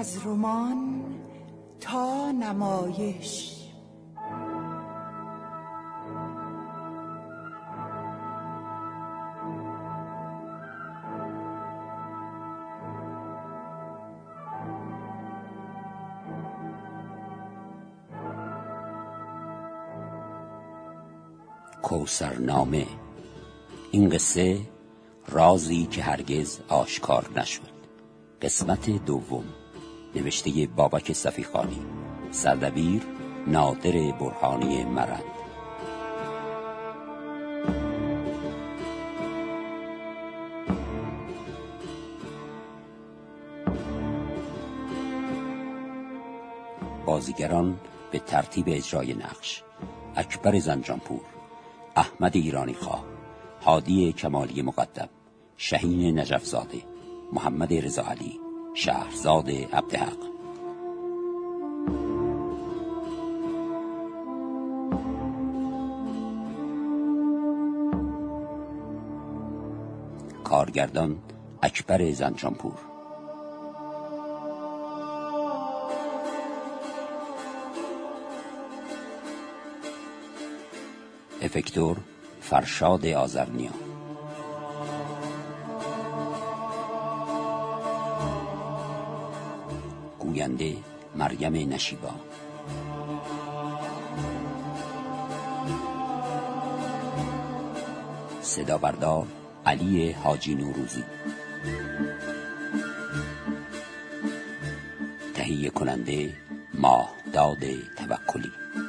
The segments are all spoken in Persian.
از رمان تا نمایش. کوثرنامه. این قصه رازی که هرگز آشکار نشد. قسمت دوم. نوشته بابک صفیخانی. سردبیر نادر برهانی مرند. بازیگران به ترتیب اجرای نقش: اکبر زنجانپور، احمد ایرانی خواه، هادی کمالی مقدم، شهین نجفزاده، محمد رضا علی، شهرزاد عبدحق. کارگردان اکبر زنجانپور. افکتور فرشاد آذرنیا. گوینده مریم نشیبا. صدا بردار علی حاجی نوروزی. تهیه کننده ماهداد توکلی.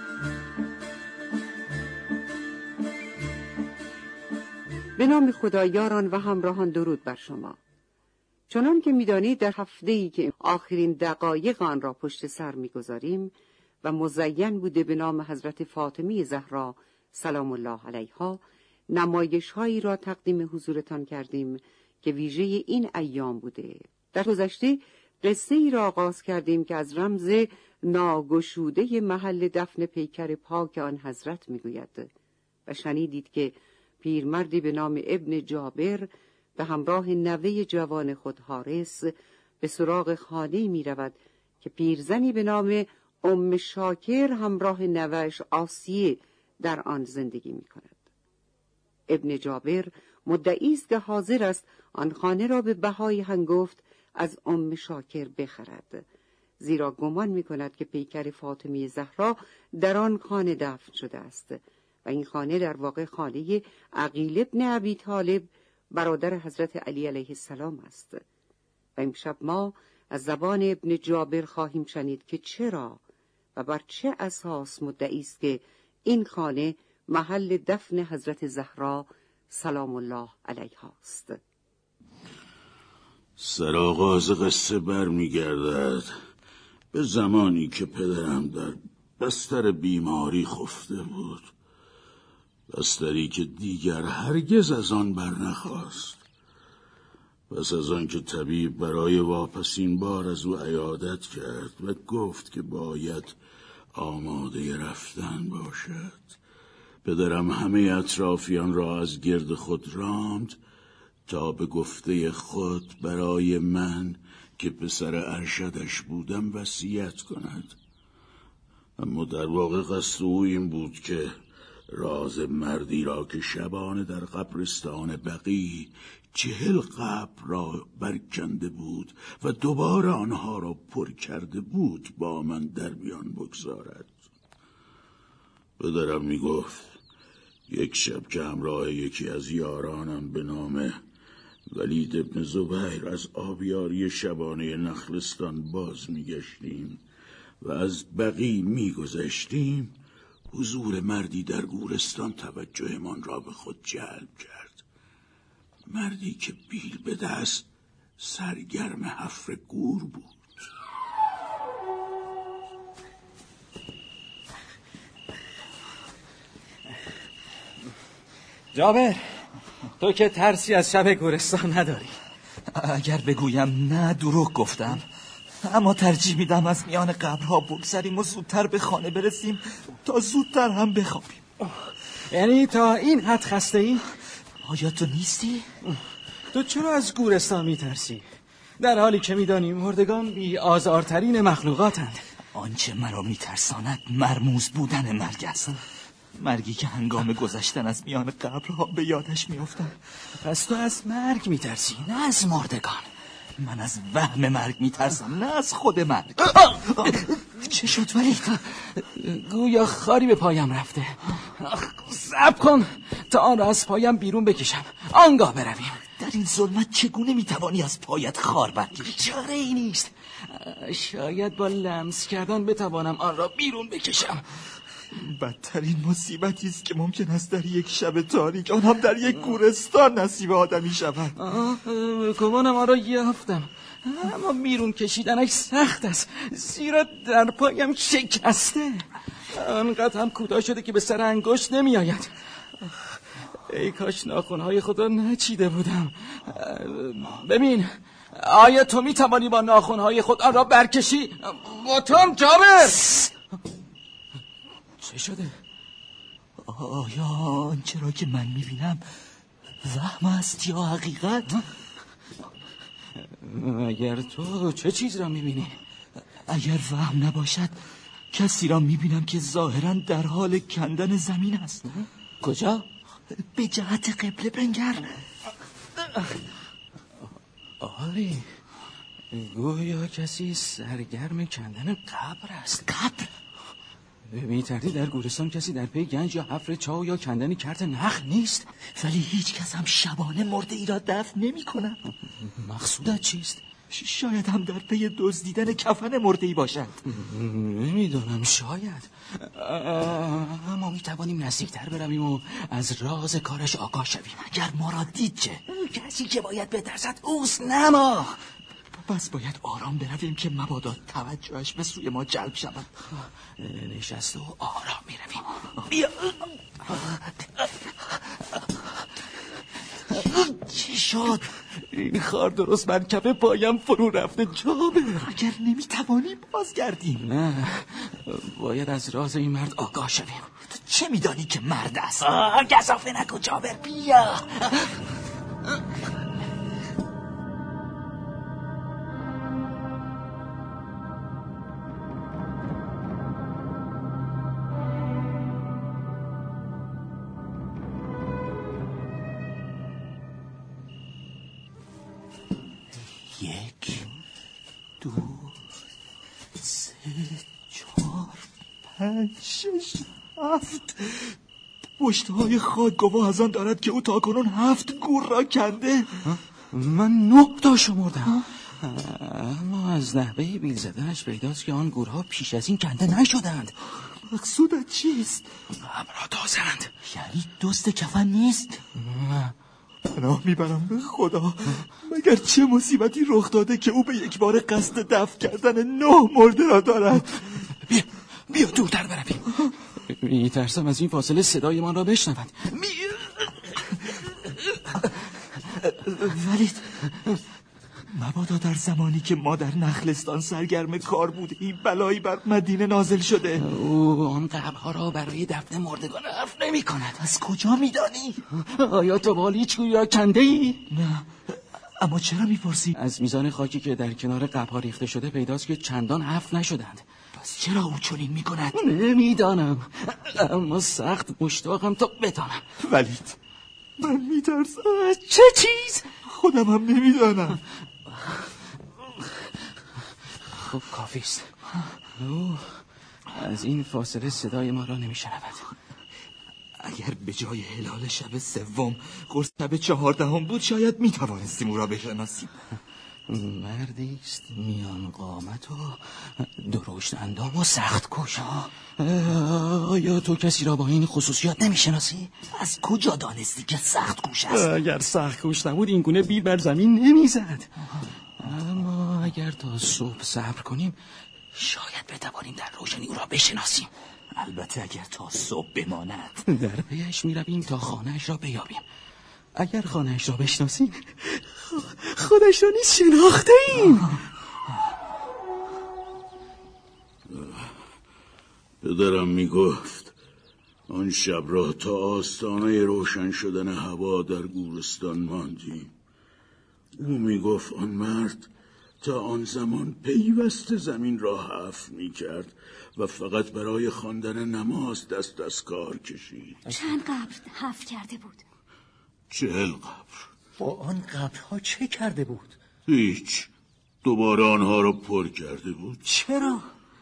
به نام خدا. یاران و همراهان، درود بر شما. چنان که می‌دانید در هفته‌ای که آخرین دقایق آن را پشت سر می‌گذاریم و مزین بوده به نام حضرت فاطمه زهرا سلام الله علیها، نمایش‌هایی را تقدیم حضورتان کردیم که ویژه این ایام بوده. در گذشته قصه‌ای را آغاز کردیم که از رمز ناگشوده محل دفن پیکر پاک آن حضرت می‌گوید و شنیدید که پیرمردی به نام ابن جابر به همراه نوه جوان خود حارس به سراغ خانه می رود که پیرزنی به نام ام شاکر همراه نوهش آسیه در آن زندگی می کند. ابن جابر مدعی است که حاضر است آن خانه را به بهای هنگفت از ام شاکر بخرد، زیرا گمان می کند که پیکر فاطمه زهرا در آن خانه دفن شده است و این خانه در واقع خانه عقیل ابن ابی طالب برادر حضرت علی علیه السلام است. و امشب ما از زبان ابن جابر خواهیم شنید که چرا و بر چه اساس مدعی است که این خانه محل دفن حضرت زهرا سلام الله علیها است. سرآغاز قصه برمیگردد به زمانی که پدرم در بستر بیماری خفته بود، بستری که دیگر هرگز از آن برنخاست. پس از آن که طبیب برای واپسین بار از او عیادت کرد و گفت که باید آماده رفتن باشد، پدرم همه اطرافیان را از گرد خود راند تا به گفته خود برای من که پسر ارشدش بودم وصیت کند. اما در واقع قصد او این بود که راز مردی را که شبانه در قبرستان بقیع 40 قبر را برکنده بود و دوباره آنها را پر کرده بود با من در میان بگذارد. پدرم می گفت یک شب که همراه یکی از یارانم به نام ولید ابن زبیر از آبیاری شبانه نخلستان باز می گشتیم و از بقیع می گذشتیم، حضور مردی در گورستان توجهمان را به خود جلب کرد. مردی که بیل به دست سرگرم حفر گور بود. جابر، تو که ترسی از شب گورستان نداری؟ اگر بگویم نه دروغ گفتم، اما ترجیح میدم از میان قبرها بگذریم و زودتر به خانه برسیم تا زودتر هم بخوابیم. یعنی تا این حد خسته ای؟ آیا تو نیستی؟ تو چرا از گورستان میترسی؟ در حالی که میدانی مردگان بی آزارترین مخلوقاتند. آنچه مرا میترساند مرموز بودن مرگ است. مرگی که هنگام گذشتن از میان قبرها به یادش میافتم. پس تو از مرگ میترسی نه از مردگان؟ من از وهم مرگ میترسم نه از خود مرگ. چه شد ولید؟ گویا خاری به پایم رفته. صبر کن تا آن را از پایم بیرون بکشم، آنگاه برویم. در این ظلمت چگونه میتوانی از پایت خار برکشی؟ چاره ای نیست. شاید با لمس کردن بتوانم آن را بیرون بکشم. بدترین مصیبتی است که ممکن است در یک شب تاریک، آن هم در یک گورستان، نصیب آدمی شود. گمانم آن را یافتم، اما بیرون کشیدنش سخت است، زیرا در پایم شکسته. آنقدر هم کوتاه شده که به سر انگشت نمی آید. ای کاش ناخنهای خود را نچیده بودم. ببین، آیا تو می توانی با ناخنهای خود آن را برکشی؟ باتم جابر! چه شده؟ آیا آنچه را که من میبینم وهم است یا حقیقت؟ اگر تو چه چیز را میبینی؟ اگر وهم نباشد کسی را میبینم که ظاهرا در حال کندن زمین است. کجا؟ به جهت قبله بنگر. آری، گویا کسی سرگرم کندن قبر است. قبر؟ بی‌تردید در گورستان کسی در پی گنج یا حفر چاه یا کندن کرت نخل نیست. ولی هیچ کس هم شبانه مرده ای را دفن نمی کند. مقصودت چیست؟ شاید هم در پی دزدیدن کفن مرده ای باشد. نمیدونم، شاید. اما میتوانیم نزدیکتر برویم و از راز کارش آگاه شویم. اگر ما را دید چه؟ کسی که باید بترسد اوست، نه ما. پس باید آرام برویم که مبادا توجهش به سوی ما جلب شود. نشسته و آرام میرویم. بیا. چی شد؟ این خار درست بر کف پایم فرو رفته. جابر، اگر نمیتوانی بازگردیم. نه، باید از راز این مرد آگاه شویم. تو چه میدانی که مرد است؟ گزافه نکن جابر، بیا. یک، دو، سه، چهار، پنج، شش، هفت. پشتهای خاک گواه از آن دارد که او تاکنون 7 گور را کنده. من 9 تا شمردم. اما از نحوه بیل زدنش پیداست که آن گورها پیش از این کنده نشدند. مقصودت چیست؟ قبرها تازند. یعنی دزد کفن نیست؟ نه. پناه میبرم به خدا، مگر چه مصیبتی رخ داده که او به یک بار قصد دفن کردن 9 مرده را دارد. بیا دورتر برویم. میترسم از این فاصله صدای من را بشنوند. ولید، مبادا در زمانی که ما در نخلستان سرگرم کار بودیم بلایی بر مدینه نازل شده. او آن قبرها را برای دفن مردگان حرف نمی کند. از کجا میدانی؟ آیا تو با هیچ گویی را کنده ای؟ نه. اما چرا میپرسی؟ از میزان خاکی که در کنار قبرها ریخته شده پیداست که چندان حرف نشدند. پس چرا او چنین میکند؟ نمیدانم، اما سخت مشتاقم تا بدانم. ولید، من میترسم. چه چیز؟ خودم هم نمیدانم. خب کافیست. او از این فاصله صدای ما را نمیشنود. اگر به جای هلال شب 3 قرص شب 14 بود شاید میتوانستیم او را بشناسیم. مردی است میان قامت و درشت اندام و سخت کوش. آیا تو کسی را با این خصوصیات نمیشناسی؟ از کجا دانستی که سخت کوش است؟ اگر سخت کوش نبود این گونه بیل بر زمین نمیزد. اما اگر تا صبح صبر کنیم شاید بتوانیم در روشنی او را بشناسیم. البته اگر تا صبح بماند. در پیش میرویم تا خانه‌اش را بیابیم. اگر خانه‌اش را بشناسیم خودش را نیز شناخته ایم. پدرم میگفت آن شب را تا آستانه روشن شدن هوا در گورستان ماندیم. او میگفت آن مرد تا آن زمان پیوسته زمین را حفر می‌کرد و فقط برای خواندن نماز دست از کار کشید. چند قبر حفر کرده بود؟ 40 قبر. با آن قبرها چه کرده بود؟ هیچ. دوباره آنها را پر کرده بود. چرا؟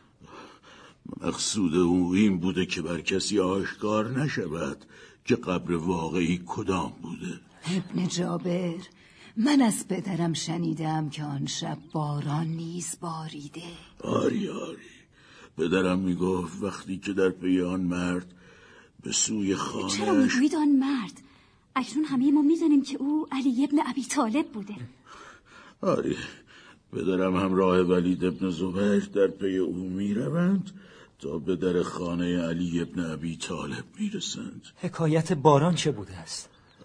مقصود او این بوده که بر کسی آشکار نشود که قبر واقعی کدام بوده. ابن جابر، من از پدرم شنیدم که آن شب باران نیز باریده. آری پدرم میگفت وقتی که در پی آن مرد به سوی خانه‌اش... چرا میگویید آن مرد؟ اکنون همه ما میدانیم که او علی ابن ابی طالب بوده. آری پدرم همراه ولید ابن زبیر در پی او میروند تا به در خانه علی ابن ابی طالب میرسند. حکایت باران چه بوده است؟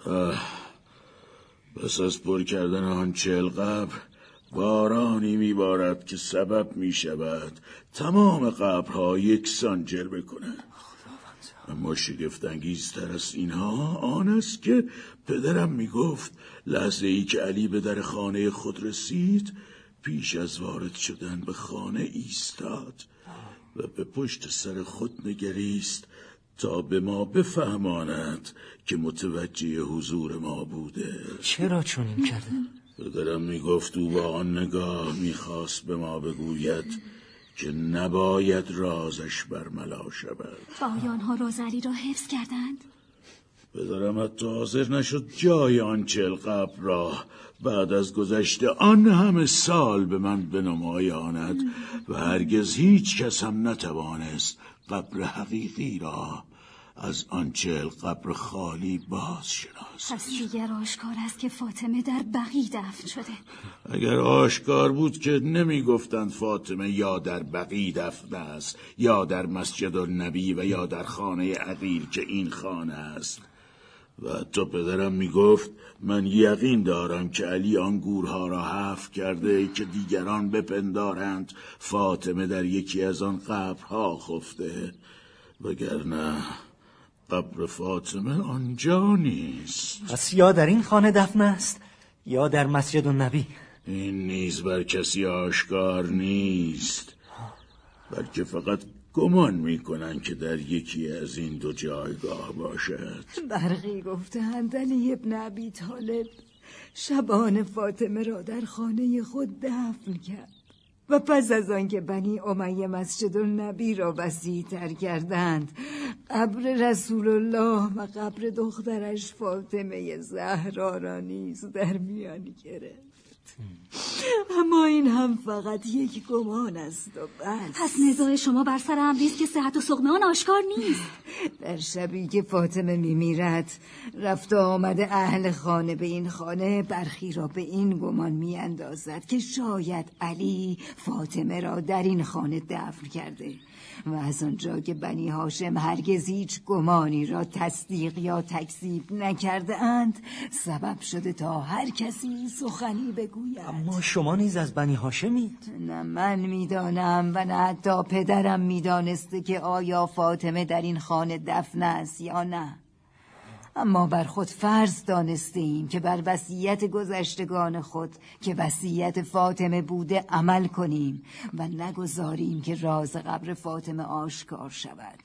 پس از پر کردن آن 40 قبر بارانی میبارد که سبب میشود تمام قبرها یکسان جلوه کنند. اما شگفت‌انگیزتر از اینها آن است که پدرم میگفت لحظه ای که علی به در خانه خود رسید، پیش از وارد شدن به خانه ایستاد و به پشت سر خود نگریست تا به ما بفهماند که متوجه حضور ما بوده. چرا چنین کرده؟ پدرم میگفت او با آن نگاه میخواست به ما بگوید که نباید رازش برملا شود. و آیا آنها راز علی را حفظ کردند؟ پدرم حتی حاضر نشد جای آن 40 قبر را بعد از گذشته آن همه سال به من بنمایاند و هرگز هیچ کس هم نتوانست قبر حقیقی را از آن 40 قبر خالی باز شناس. پس دیگر آشکار است که فاطمه در بقیع دفن شده. اگر آشکار بود که نمی گفتند فاطمه یا در بقیع دفن است یا در مسجد النبی و یا در خانه عقیل که این خانه است. و حتی پدرم می گفت من یقین دارم که علی آن گورها را حفر کرده که دیگران بپندارند فاطمه در یکی از آن قبرها خفته، وگرنه قبر فاطمه آنجا نیست. پس یا در این خانه دفن است یا در مسجد النبی. این نیز بر کسی آشکار نیست، بلکه فقط گمان میکنن که در یکی از این دو جایگاه باشد. برقی گفتند علی ابن ابی طالب شبان فاطمه را در خانه خود دفن کرد و پس از آن که بنی امیه مسجد النبی را وسیع‌تر کردند، قبر رسول الله و قبر دخترش فاطمه زهرا را نیز در میان گرفت. اما این هم فقط یک گمان است و بس. پس نزاع شما بر سر امری است که صحت و سقم آن آشکار نیست. در شبی که فاطمه میمیرد، رفت و آمد اهل خانه به این خانه برخی را به این گمان میاندازد که شاید علی فاطمه را در این خانه دفن کرده و از آنجا که بنی هاشم هرگز هیچ گمانی را تصدیق یا تکذیب نکرده اند، سبب شده تا هر کسی سخنی بگوید. اما شما نیز از بنی هاشمید؟ نه من میدانم و نه حتی پدرم میدانسته که آیا فاطمه در این خانه دفن است یا نه. اما بر خود فرض دانسته ایم که بر وصیت گذشتگان خود که وصیت فاطمه بوده عمل کنیم و نگذاریم که راز قبر فاطمه آشکار شود.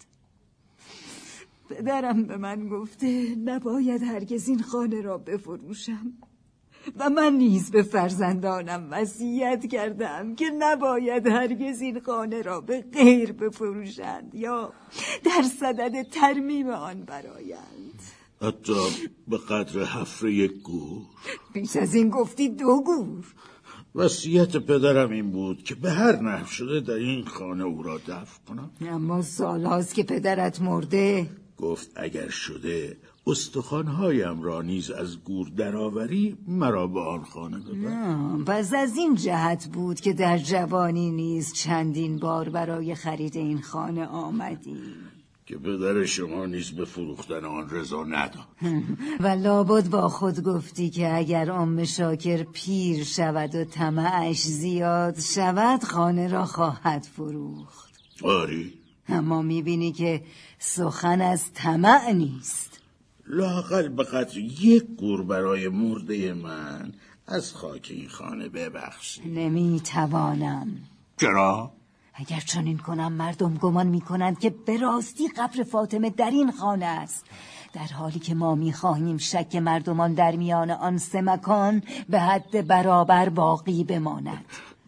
پدرم به من گفته نباید هرگز این خانه را بفروشم و من نیز به فرزندانم وصیت کردم که نباید هرگز این خانه را به غیر بفروشند یا در صدد ترمیم آن برآیند. حتی به قدر حفر یک گور. پیش از این گفتی 2 گور. وصیت پدرم این بود که به هر نحو شده در این خانه او را دفن کنم. اما سال هاست که پدرت مرده. گفت اگر شده استخوانهایم را نیز از گور درآوری مرا به آن خانه ببر. پس از این جهت بود که در جوانی نیز چندین بار برای خرید این خانه آمدی که پدر شما نیز به فروختن آن رضا نداد. و لابد با خود گفتی که اگر ام شاکر پیر شود و طمعش زیاد شود خانه را خواهد فروخت. آری. اما میبینی که سخن از طمع نیست. لااقل به قدر 1 گور برای مرده من از خاک این خانه ببخشید. نمیتوانم. چرا؟ اگر چنین کنم مردم گمان میکنند که به راستی قبر فاطمه در این خانه است، در حالی که ما میخواهیم شک مردمان در میان آن 3 مکان به حد برابر باقی بماند.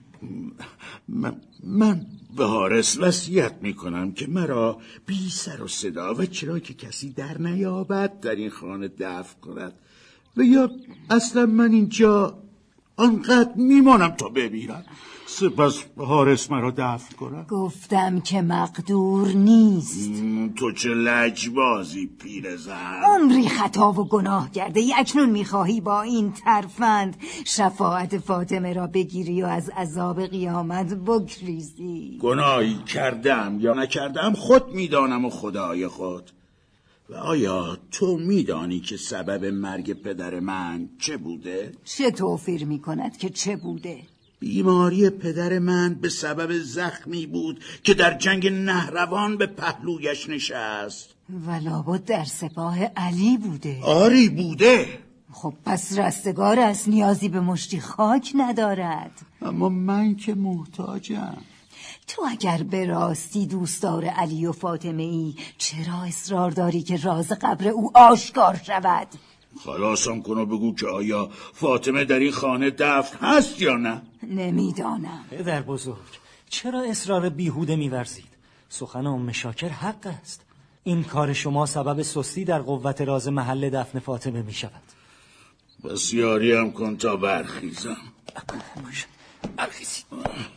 من به حارس وصیت میکنم که مرا بی سر و صدا و چرا که کسی در نیابد در این خانه دفن کند و یا اصلا من اینجا آنقدر میمانم تا بمیرم، سپس حارس مرا دفن کند. گفتم که مقدور نیست. تو چه لجبازی پیرزن. عمری خطا و گناه کرده ای، اکنون میخواهی با این ترفند شفاعت فاطمه را بگیری و از عذاب قیامت بگریزی. گناهی کردم یا نکردم خود میدانم و خدای خود. و آیا تو میدانی که سبب مرگ پدر من چه بوده؟ چه توفیر میکند که چه بوده؟ بیماری پدر من به سبب زخمی بود که در جنگ نهروان به پهلویش نشست. و لابد در سپاه علی بوده. آری بوده. خب پس رستگار است، نیازی به مشتی خاک ندارد. اما من که محتاجم. تو اگر به راستی دوستدار علی و فاطمه ای، چرا اصرار داری که راز قبر او آشکار شود؟ خلاصم کن و بگو که آیا فاطمه در این خانه دفن هست یا نه؟ نمیدانم. پدر بزرگ، چرا اصرار بیهوده می‌ورزید؟ سخن ام شاکر حق است. این کار شما سبب سستی در قوت راز محل دفن فاطمه می‌شود. بس یاری هم کن تا برخیزم. برخیزید.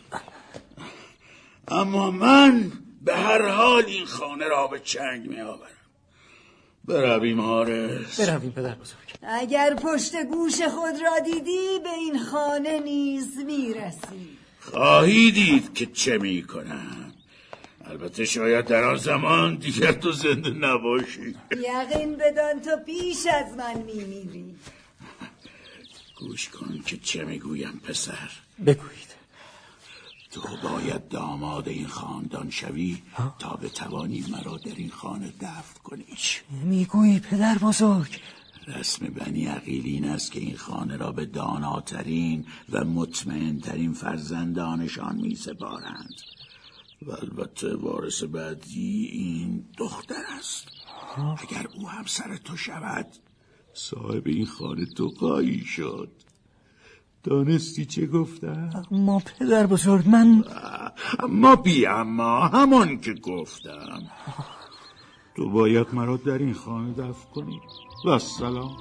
اما من به هر حال این خانه را به چنگ می‌آورم. برویم حارس. برویم پدر بزرگ. اگر پشت گوش خود را دیدی به این خانه نیز میرسی. خواهی دید که چه میکنم. البته شاید در آن زمان دیگر تو زنده نباشی. یقین بدان تو پیش از من میمیری. گوش کن که چه میگویم پسر. بگویید. تو باید داماد این خاندان شوی تا بتوانی مرا در این خانه دفن کنی. چه میگویی پدر بزرگ؟ رسم بنی عقیل این است که این خانه را به داناترین و مطمئنترین فرزندانشان می سپارند و البته وارث بعدی این دختر است. اگر او همسر تو شود صاحب این خانه تو خواهی شد. دانستی چه گفتم؟ اما پدر بزرگ من اما بی اما همان که گفتم. تو باید مرا در این خانه دفن کنی. و السلام.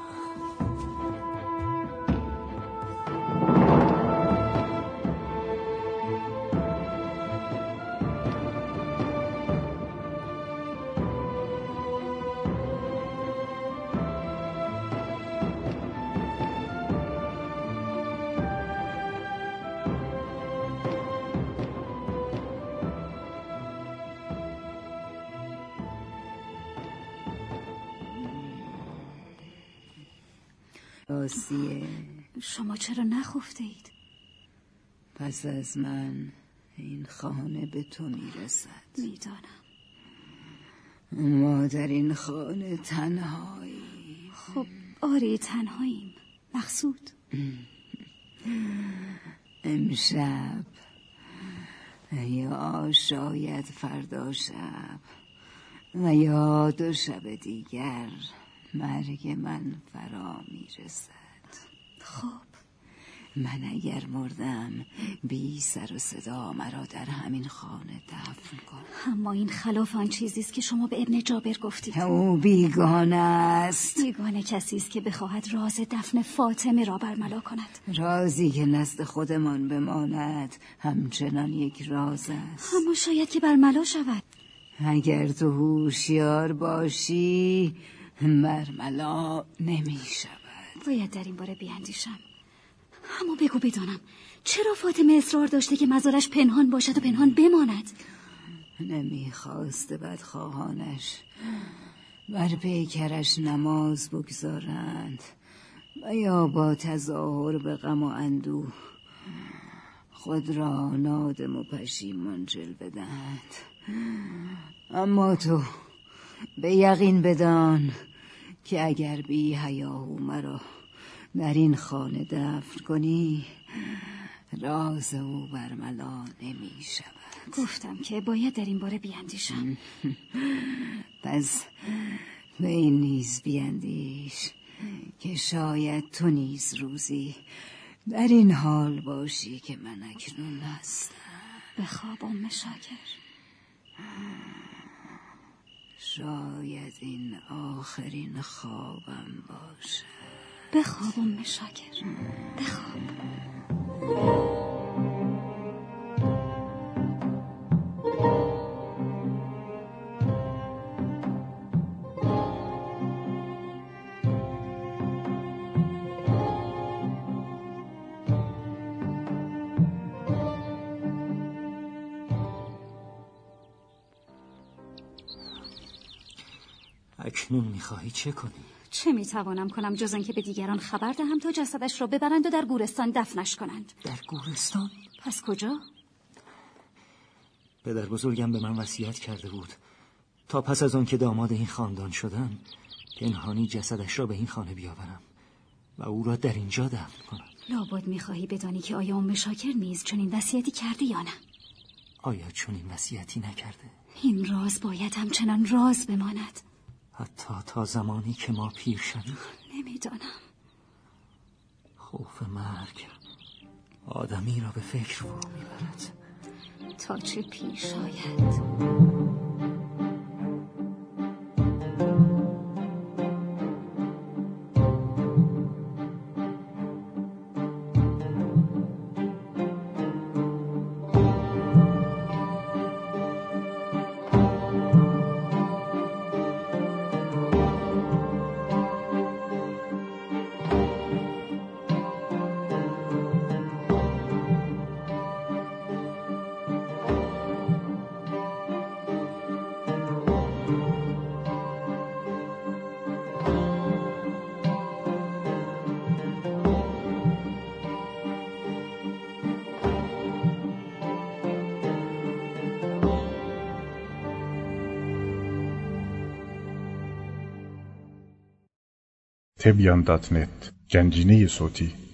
آسیه، شما چرا نخفته اید؟ پس از من این خانه به تو میرسد. میدانم. ما در این خانه تنهایی. خب آره تنهاییم. مقصود امشب یا شاید فردا شب و یا 2 شب دیگر مرگ من فرا میرسد. خب من اگر مردم بی سر و صدا مرا در همین خانه دفن کن. اما این خلاف آن چیزیست که شما به ابن جابر گفتید. او بیگانه است. بیگانه کسی است که بخواهد راز دفن فاطمه را برملا کند. رازی که نزد خودمان بماند همچنان یک راز است. اما شاید که برملا شود. اگر تو هوشیار باشی برملا نمی شود. باید در این باره بیاندیشم. اما بگو بدانم چرا فاطمه اصرار داشته که مزارش پنهان باشد و پنهان بماند؟ نمیخواسته بدخواهانش بر پیکرش نماز بگذارند و یا با تظاهر به غم و اندوه خود را نادم و پشیمان جلوه دهند. اما تو به یقین بدان که اگر بی حیاهو مرا در این خانه دفن کنی راز او برملا نمی شود. گفتم که باید در این باره بیاندیشم. پس به این نیز بیاندیش که شاید تو نیز روزی در این حال باشی که من اکنون هستم. بخواب ام شاکر. شاید این آخرین خوابم باشه. بخواب ام شاکر، بخواب. اکنون میخواهی چه کنی؟ چه میتوانم کنم جز آنکه به دیگران خبر دهم تا جسدش را ببرند و در گورستان دفنش کنند. در گورستان؟ پس کجا؟ پدر بزرگم به من وصیت کرده بود تا پس از آن که داماد این خاندان شدم پنهانی جسدش را به این خانه بیاورم و او را در اینجا دفن کنم. لابد میخواهی بدانی که آیا ام شاکر نیز چنین وصیتی کرده یا نه؟ آیا چنین وصیتی نکرده؟ این راز باید همچنان راز بماند، حتی تا زمانی که ما پیر شویم. نمیدانم. خوف مرگ آدمی را به فکر فرو میبرد. تا چه پیر شاید. تبیان.net گنجینه صوتی